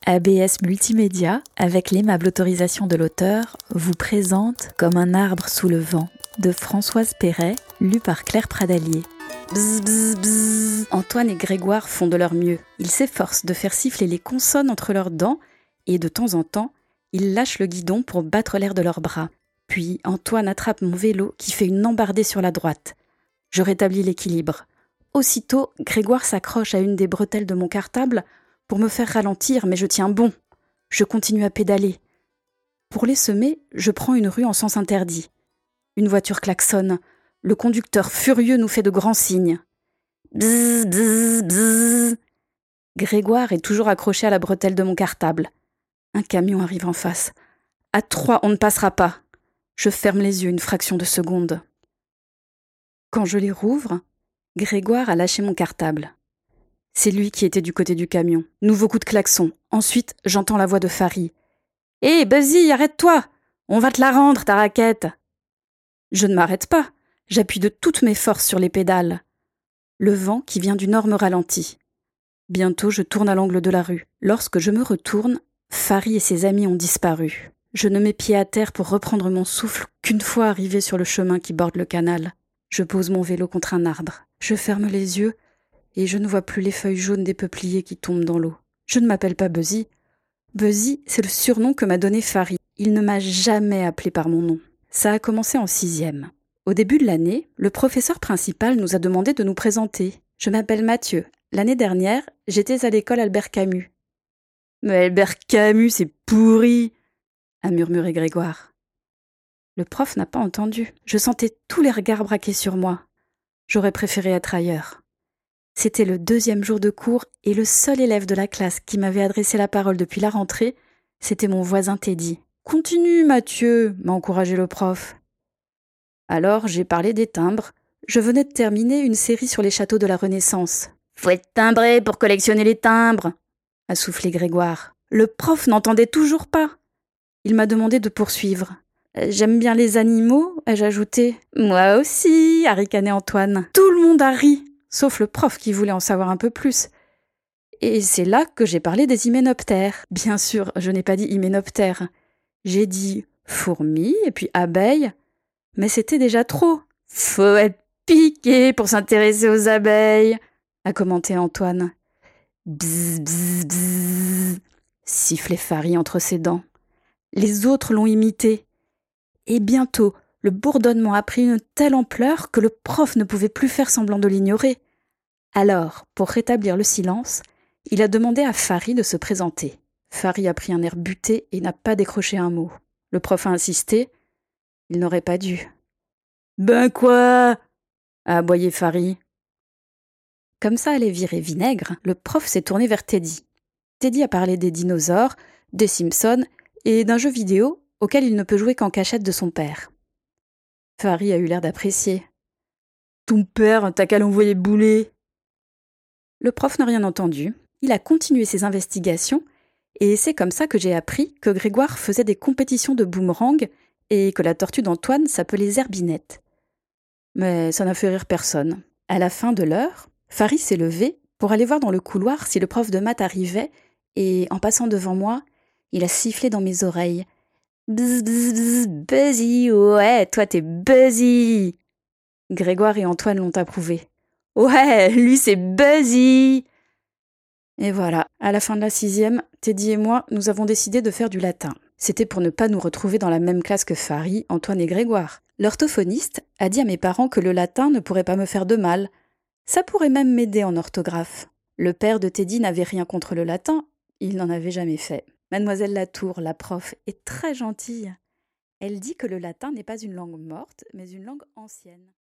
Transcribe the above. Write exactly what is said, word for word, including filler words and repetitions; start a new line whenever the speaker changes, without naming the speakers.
A B S Multimédia, avec l'aimable autorisation de l'auteur, vous présente Comme un arbre sous le vent de Françoise Perret, lu par Claire Pradalier. Bzz, bzz, bzz. Antoine et Grégoire font de leur mieux. Ils s'efforcent de faire siffler les consonnes entre leurs dents et de temps en temps, ils lâchent le guidon pour battre l'air de leurs bras. Puis Antoine attrape mon vélo qui fait une embardée sur la droite. Je rétablis l'équilibre. Aussitôt, Grégoire s'accroche à une des bretelles de mon cartable pour me faire ralentir, mais je tiens bon. Je continue à pédaler. Pour les semer, je prends une rue en sens interdit. Une voiture klaxonne. Le conducteur furieux nous fait de grands signes. Bzz, bzz, bzz. Grégoire est toujours accroché à la bretelle de mon cartable. Un camion arrive en face. À trois, on ne passera pas. Je ferme les yeux une fraction de seconde. Quand je les rouvre, Grégoire a lâché mon cartable. C'est lui qui était du côté du camion. Nouveau coup de klaxon. Ensuite, j'entends la voix de Farid. « Hé, hey, Buzzy, arrête-toi! On va te la rendre, ta raquette !» Je ne m'arrête pas. J'appuie de toutes mes forces sur les pédales. Le vent qui vient du nord me ralentit. Bientôt, je tourne à l'angle de la rue. Lorsque je me retourne, Farid et ses amis ont disparu. Je ne mets pied à terre pour reprendre mon souffle qu'une fois arrivé sur le chemin qui borde le canal. Je pose mon vélo contre un arbre. Je ferme les yeux et je ne vois plus les feuilles jaunes des peupliers qui tombent dans l'eau. Je ne m'appelle pas Buzzy. Buzzy, c'est le surnom que m'a donné Farid. Il ne m'a jamais appelé par mon nom. Ça a commencé en sixième. Au début de l'année, le professeur principal nous a demandé de nous présenter. Je m'appelle Mathieu. L'année dernière, j'étais à l'école Albert Camus. « Mais Albert Camus, c'est pourri !» a murmuré Grégoire. Le prof n'a pas entendu. Je sentais tous les regards braqués sur moi. J'aurais préféré être ailleurs. C'était le deuxième jour de cours et le seul élève de la classe qui m'avait adressé la parole depuis la rentrée, c'était mon voisin Teddy. « Continue, Mathieu !» m'a encouragé le prof. Alors, j'ai parlé des timbres. Je venais de terminer une série sur les châteaux de la Renaissance. « Faut être timbré pour collectionner les timbres !» a soufflé Grégoire. Le prof n'entendait toujours pas. Il m'a demandé de poursuivre. « J'aime bien les animaux », ai-je ajouté. « Moi aussi », a ricané Antoine. Tout le monde a ri, sauf le prof qui voulait en savoir un peu plus. Et c'est là que j'ai parlé des hyménoptères. Bien sûr, je n'ai pas dit hyménoptères. J'ai dit fourmis et puis abeilles, mais c'était déjà trop. « Faut être piqué pour s'intéresser aux abeilles », a commenté Antoine. « Bzz, bzz, bzz », sifflait Farid entre ses dents. Les autres l'ont imité. Et bientôt, le bourdonnement a pris une telle ampleur que le prof ne pouvait plus faire semblant de l'ignorer. Alors, pour rétablir le silence, il a demandé à Farid de se présenter. Farid a pris un air buté et n'a pas décroché un mot. Le prof a insisté. Il n'aurait pas dû. « Ben quoi ?» a aboyé Farid. Comme ça allait virer vinaigre, le prof s'est tourné vers Teddy. Teddy a parlé des dinosaures, des Simpsons et d'un jeu vidéo auquel il ne peut jouer qu'en cachette de son père. Farid a eu l'air d'apprécier. « Ton père, t'as qu'à l'envoyer bouler !» Le prof n'a rien entendu. Il a continué ses investigations et c'est comme ça que j'ai appris que Grégoire faisait des compétitions de boomerang et que la tortue d'Antoine s'appelait Zerbinette. Mais ça n'a fait rire personne. À la fin de l'heure, Farid s'est levé pour aller voir dans le couloir si le prof de maths arrivait et, en passant devant moi, il a sifflé dans mes oreilles. « Bzz, bzz, bzz, Buzzy, ouais, toi t'es Buzzy !» Grégoire et Antoine l'ont approuvé. « Ouais, lui c'est Buzzy !» Et voilà, à la fin de la sixième, Teddy et moi, nous avons décidé de faire du latin. C'était pour ne pas nous retrouver dans la même classe que Farid, Antoine et Grégoire. L'orthophoniste a dit à mes parents que le latin ne pourrait pas me faire de mal. Ça pourrait même m'aider en orthographe. Le père de Teddy n'avait rien contre le latin, il n'en avait jamais fait. Mademoiselle Latour, la prof, est très gentille. Elle dit que le latin n'est pas une langue morte, mais une langue ancienne.